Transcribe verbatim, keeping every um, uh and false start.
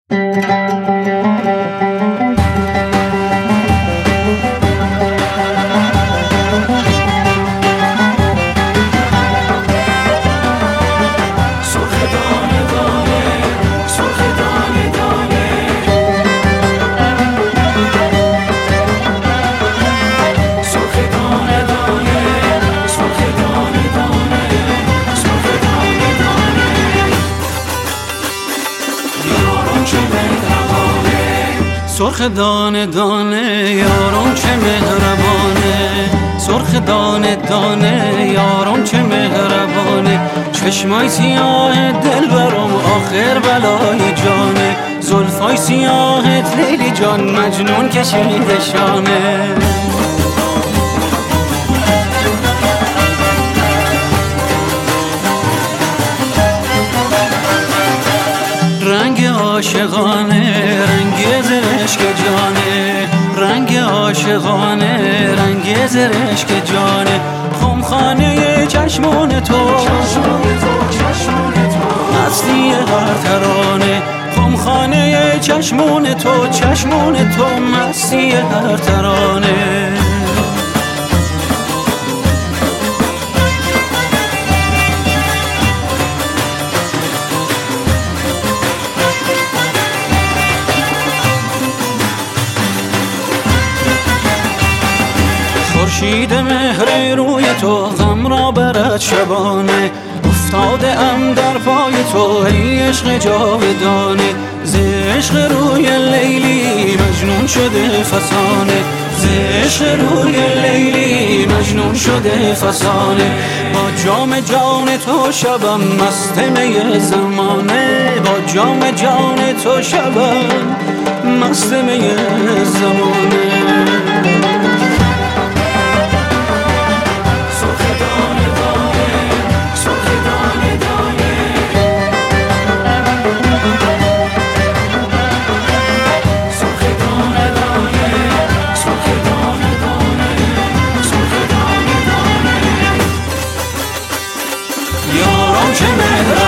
سرخ دانه دانه یارم چه مهربانه، سرخ دانه دانه یارم چه مهربانه، چشمای سیاه دل برام آخر بلای جانه، زلفای سیاهت لیلی جان مجنون کشیده شانه. رنگ عاشقانه رنگ زرشک جانه، رنگ عاشقانه رنگ زرشک جانه، خمخانه چشمون تو مستی هر ترانه، خمخانه چشمون تو چشمون تو مستی هر ترانه. خورشید مهر روی تو غم را برد شبانه، افتاده ام در پای تو ای عشق جاودانه، ز عشق روی لیلی مجنون شده فسانه، ز عشق روی لیلی مجنون شده فسانه، با جام جان تو شبم مست می زمانه، با جام جان تو شبم مست می زمانه. یارم چه مهربانه